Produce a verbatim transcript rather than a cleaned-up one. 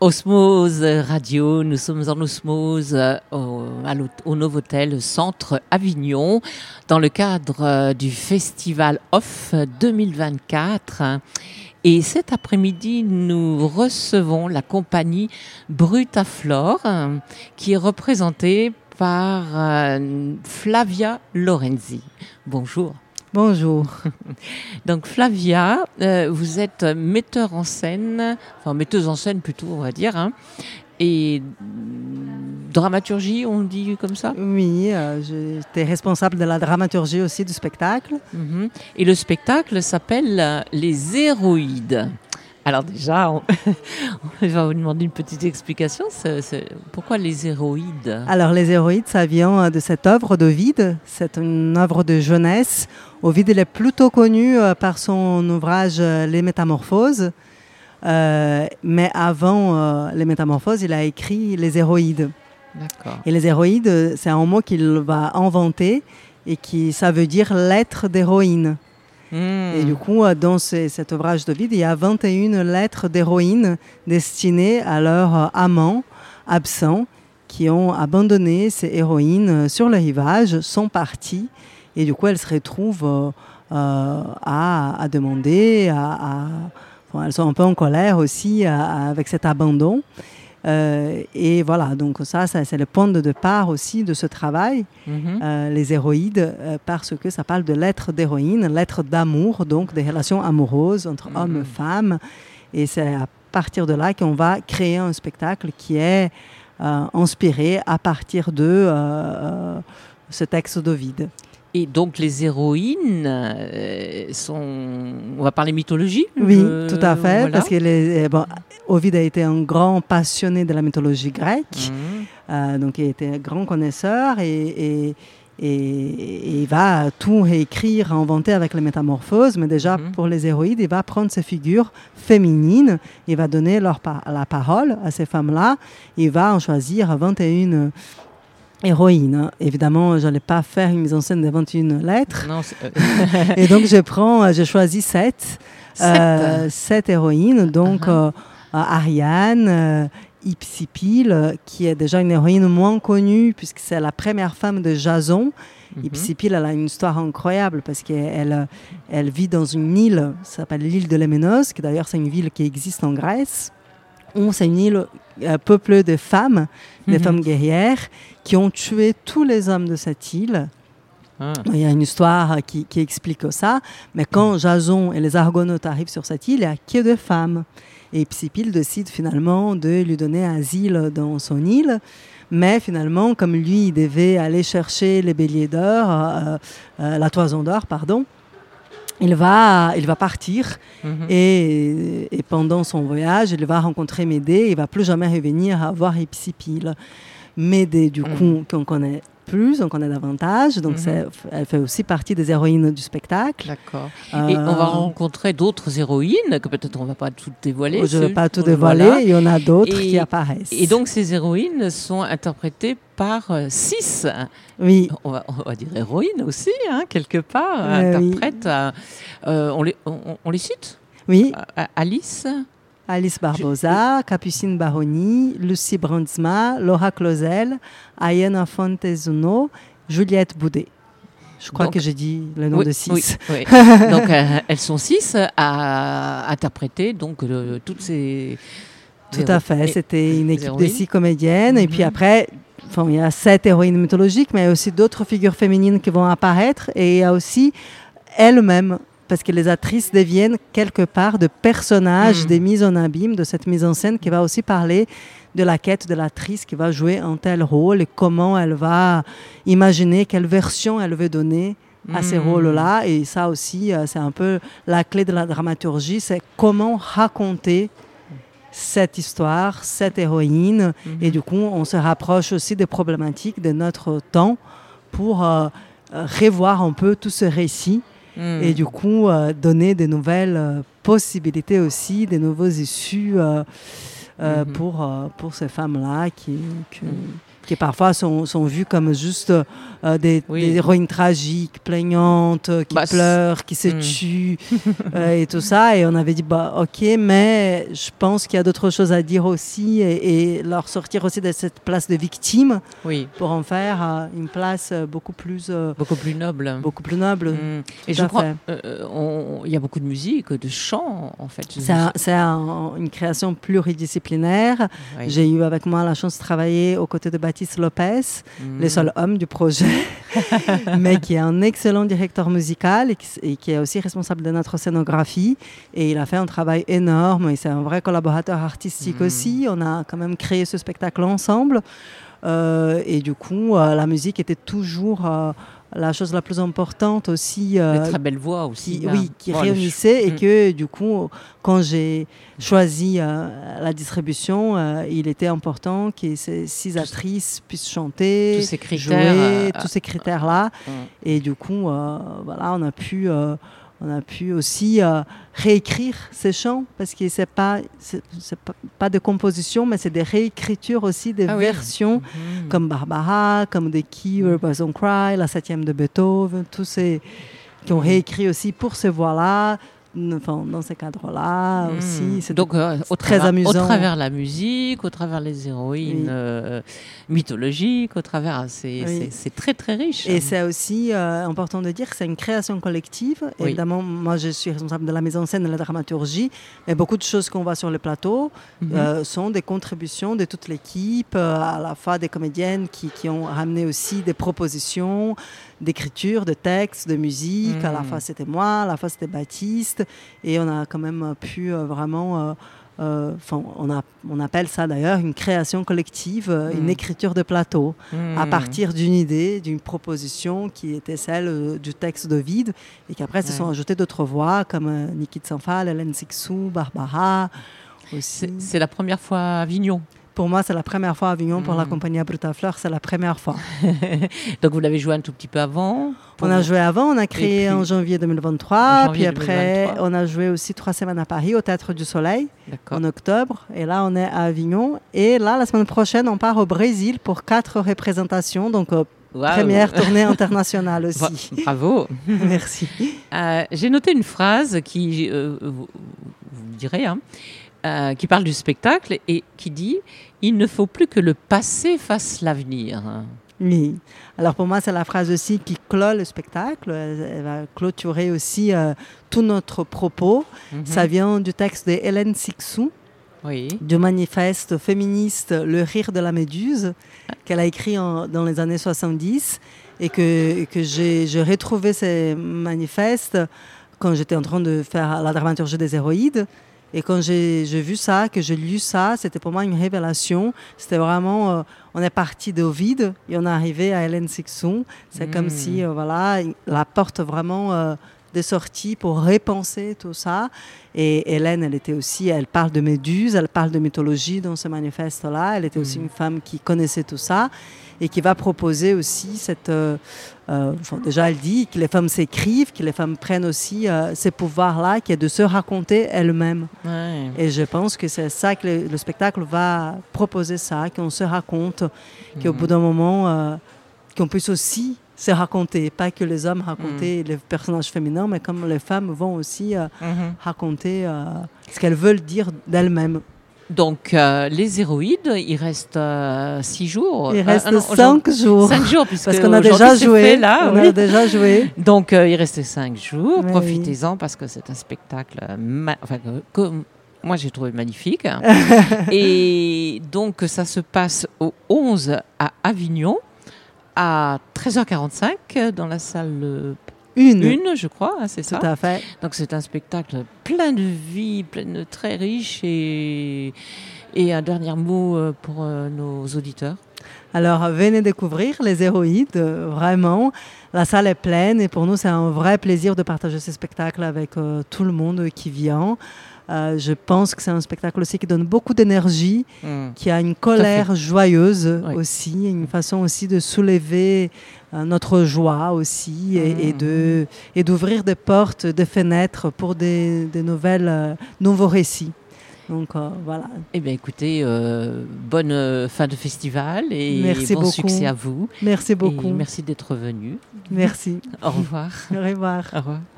Osmose Radio, nous sommes en osmose au, au Novotel Centre Avignon dans le cadre du Festival Off deux mille vingt-quatre. Et cet après-midi, nous recevons la compagnie Brutaflore qui est représentée par Flavia Lorenzi. Bonjour. Bonjour. Donc Flavia, euh, vous êtes metteur en scène, enfin metteuse en scène plutôt on va dire, hein, et dramaturgie on dit comme ça ? Oui, euh, j'étais responsable de la dramaturgie aussi du spectacle. Mm-hmm. Et le spectacle s'appelle Les Héroïdes. Alors déjà, on, on va vous demander une petite explication. C'est, c'est, pourquoi les héroïdes ? Alors les héroïdes, ça vient de cette œuvre d'Ovide. C'est une œuvre de jeunesse. Ovide il est plutôt connu par son ouvrage Les Métamorphoses. Euh, mais avant euh, Les Métamorphoses, il a écrit Les Héroïdes. D'accord. Et les héroïdes, c'est un mot qu'il va inventer et qui, ça veut dire lettre d'héroïne. Mmh. Et du coup, dans ce, cet ouvrage d'Ovide, il y a vingt et une lettres d'héroïnes destinées à leurs amants absents qui ont abandonné ces héroïnes sur le rivage, sont partis, et du coup, elles se retrouvent euh, à, à demander, à, à, bon, elles sont un peu en colère aussi à, à, avec cet abandon. Euh, et voilà, donc ça, ça, c'est le point de départ aussi de ce travail, mm-hmm. euh, les héroïdes, euh, parce que ça parle de lettres d'héroïne, lettres d'amour, donc des relations amoureuses entre mm-hmm. hommes et femmes. Et c'est à partir de là qu'on va créer un spectacle qui est euh, inspiré à partir de euh, ce texte d'Ovide. Et donc les héroïnes euh, sont... On va parler mythologie ? Oui, je... tout à fait, voilà. parce que les, bon, Ovide a été un grand passionné de la mythologie grecque, mmh. euh, donc il était un grand connaisseur et, et, et, et il va tout réécrire, inventer avec les métamorphoses, mais déjà mmh. pour les héroïdes, il va prendre ces figures féminines, il va donner leur par- la parole à ces femmes-là, il va en choisir vingt et une héroïne. Évidemment, je n'allais pas faire une mise en scène de vingt et une lettres. Non, c'est... Et donc, je prends, j'ai choisi sept, sept. Euh, sept héroïnes. Donc, uh-huh. euh, Ariane, euh, Hypsipyle, euh, qui est déjà une héroïne moins connue, puisque c'est la première femme de Jason. Mm-hmm. Hypsipyle, elle a une histoire incroyable, parce qu'elle elle vit dans une île, ça s'appelle l'île de Léménos, qui d'ailleurs, c'est une ville qui existe en Grèce. C'est une île euh, peuplée de femmes, des mm-hmm. femmes guerrières, qui ont tué tous les hommes de cette île. Ah. Il y a une histoire qui, qui explique ça. Mais quand Jason et les Argonautes arrivent sur cette île, il n'y a que des femmes. Et Hypsipyle décide finalement de lui donner asile dans son île. Mais finalement, comme lui, il devait aller chercher les béliers d'or, euh, euh, la toison d'or, pardon, Il va, il va partir mm-hmm. et, et pendant son voyage, il va rencontrer Médée. Il ne va plus jamais revenir à voir Hypsipyle. Médée, du mm-hmm. coup, qu'on connaît plus, on connaît davantage. Donc, mm-hmm. elle fait aussi partie des héroïnes du spectacle. D'accord. Euh, et on va rencontrer d'autres héroïnes, que peut-être on ne va pas toutes dévoiler. Je ne vais pas tout dévoiler. Voilà. Il y en a d'autres et, qui apparaissent. Et donc, ces héroïnes sont interprétées par euh, six. Oui. On va, on va dire héroïnes aussi, hein, quelque part, euh, interprètes. Oui. Euh, on, les, on, on les cite ? Oui. Euh, Alice Alice Barbosa, Je... Capucine Baroni, Lucie Brandsma, Laura Clausel, Ayana Fontezuno, Juliette Boudet. Je crois Donc, que j'ai dit le nom oui, de six. Oui, oui. Donc, euh, elles sont six à interpréter donc, euh, toutes ces... Tout à fait. C'était une équipe de six comédiennes. Mm-hmm. Et puis après, enfin, il y a sept héroïnes mythologiques, mais il y a aussi d'autres figures féminines qui vont apparaître. Et il y a aussi elles-mêmes, parce que les actrices deviennent quelque part de personnages, mmh. des mises en abîme, de cette mise en scène qui va aussi parler de la quête de l'actrice qui va jouer un tel rôle et comment elle va imaginer, quelle version elle veut donner à mmh. ces rôles-là. Et ça aussi, c'est un peu la clé de la dramaturgie, c'est comment raconter cette histoire, cette héroïne. Mmh. Et du coup, on se rapproche aussi des problématiques de notre temps pour euh, revoir un peu tout ce récit. Mmh. Et du coup, euh, donner de nouvelles euh, possibilités aussi, de nouveaux issues euh, euh, mmh. pour, euh, pour ces femmes-là qui, qui, mmh. qui parfois sont, sont vues comme juste euh, des, oui. des héroïnes tragiques, plaignantes, qui bah, pleurent, qui se mm. tuent euh, et tout ça. Et on avait dit, bah, ok, mais je pense qu'il y a d'autres choses à dire aussi et, et leur sortir aussi de cette place de victime oui. pour en faire euh, une place beaucoup plus... Euh, beaucoup plus noble. Beaucoup plus noble. Mm. Et je crois qu'il y a beaucoup de musique, de chant, en fait. C'est, un, c'est un, une création pluridisciplinaire. Oui. J'ai eu avec moi la chance de travailler aux côtés de Baptiste Lopez, mm. le seul homme du projet, mais qui est un excellent directeur musical et qui, et qui est aussi responsable de notre scénographie. Et il a fait un travail énorme et c'est un vrai collaborateur artistique mmh. aussi. On a quand même créé ce spectacle ensemble. Euh, et du coup, euh, la musique était toujours... Euh, la chose la plus importante aussi. Euh, très belle voix aussi. Qui, oui, qui oh, réunissait et mmh. que du coup, quand j'ai choisi euh, la distribution, euh, il était important que ces six actrices puissent chanter, tous ces critères, jouer, euh, tous ces critères-là. Euh, et du coup, euh, voilà, on a pu... Euh, On a pu aussi euh, réécrire ces chants parce que c'est pas c'est, c'est pas, pas de composition, mais c'est des réécritures aussi des ah versions oui. mmh. comme Barbara, comme The Key, Where Boys Don't Cry, la septième de Beethoven, tous ces qui ont réécrit aussi pour ces voix-là. Enfin, dans ces cadres-là mmh. aussi, c'est donc euh, au très travers, amusant. Au travers la musique, au travers les héroïnes oui. euh, mythologiques, au travers, c'est, oui. c'est, c'est très très riche. Et c'est aussi euh, important de dire que c'est une création collective. Oui. Évidemment, moi je suis responsable de la mise en scène et de la dramaturgie, mais beaucoup de choses qu'on voit sur le plateau mmh. euh, sont des contributions de toute l'équipe, euh, à la fois des comédiennes qui, qui ont ramené aussi des propositions d'écriture, de textes, de musique. Mmh. À la fois c'était moi, à la fois c'était Baptiste. Et on a quand même pu euh, vraiment... Euh, euh, on, a, on appelle ça d'ailleurs une création collective, euh, mmh. une écriture de plateau, mmh. à partir d'une idée, d'une proposition qui était celle euh, du texte d'Ovide, et qu'après ouais. se sont ajoutées d'autres voix, comme euh, Niki Tsanfal, Hélène Sixou, Barbara. Aussi. C'est, c'est la première fois à Avignon. Pour moi, c'est la première fois à Avignon. Mmh. Pour la compagnie à Brutafleur, c'est la première fois. Donc, vous l'avez joué un tout petit peu avant? On a joué avant, on a créé puis, en janvier deux mille vingt-trois. Janvier puis après, deux mille vingt-trois. On a joué aussi trois semaines à Paris, au Théâtre du Soleil, D'accord. en octobre. Et là, on est à Avignon. Et là, la semaine prochaine, on part au Brésil pour quatre représentations. Donc, euh, wow. première tournée internationale aussi. Bravo. Merci. Euh, j'ai noté une phrase qui, euh, vous, vous me direz, hein, Euh, qui parle du spectacle et qui dit « Il ne faut plus que le passé fasse l'avenir ». Oui. Alors pour moi, c'est la phrase aussi qui clôt le spectacle. Elle, elle va clôturer aussi euh, tout notre propos. Mm-hmm. Ça vient du texte de Hélène Sixou, oui. du manifeste féministe « Le rire de la méduse » qu'elle a écrit en, dans les années soixante-dix et que, que j'ai, j'ai retrouvé ces manifestes quand j'étais en train de faire la dramaturgie des héroïdes. Et quand j'ai, j'ai vu ça, que j'ai lu ça, c'était pour moi une révélation. C'était vraiment, euh, on est parti d'Ovide et on est arrivé à Hélène Sixou. C'est mmh. comme si, euh, voilà, la porte vraiment euh, de sortie pour repenser tout ça. Et Hélène, elle était aussi, elle parle de Méduse, elle parle de mythologie dans ce manifeste-là. Elle était mmh. aussi une femme qui connaissait tout ça et qui va proposer aussi cette... Euh, euh, enfin, déjà, elle dit que les femmes s'écrivent, que les femmes prennent aussi euh, ces pouvoirs-là, qui est de se raconter elles-mêmes. Ouais. Et je pense que c'est ça que le, le spectacle va proposer, ça, qu'on se raconte, mmh. qu'au bout d'un moment, euh, qu'on puisse aussi se raconter, pas que les hommes raconter mmh. les personnages féminins, mais comme les femmes vont aussi euh, mmh. raconter euh, ce qu'elles veulent dire d'elles-mêmes. Donc, euh, les héroïdes, il reste euh, six jours. Il reste euh, non, cinq jours. Cinq jours, puisque parce qu'on a déjà joué. Là, on oui. a déjà joué. Donc, euh, il reste cinq jours. Mais profitez-en oui. parce que c'est un spectacle, ma- enfin, que moi j'ai trouvé magnifique. Et donc, ça se passe au onze à Avignon, à treize heures quarante-cinq, dans la salle. Une. Une, je crois, hein, c'est Tout ça. Tout à fait. Donc c'est un spectacle plein de vie, plein de très riche. Et, et un dernier mot pour euh, nos auditeurs. Alors, venez découvrir les héroïdes, euh, vraiment. La salle est pleine et pour nous, c'est un vrai plaisir de partager ce spectacle avec euh, tout le monde qui vient. Euh, je pense que c'est un spectacle aussi qui donne beaucoup d'énergie, mmh. qui a une colère joyeuse oui. aussi, une façon aussi de soulever euh, notre joie aussi et, mmh. et, de, et d'ouvrir des portes, des fenêtres pour des, des nouvelles, euh, nouveaux récits. Donc euh, voilà. Eh bien écoutez, euh, bonne euh, fin de festival et merci bon beaucoup. succès à vous. Merci beaucoup. Et merci d'être venu. Merci. Au revoir. Au revoir. Au revoir.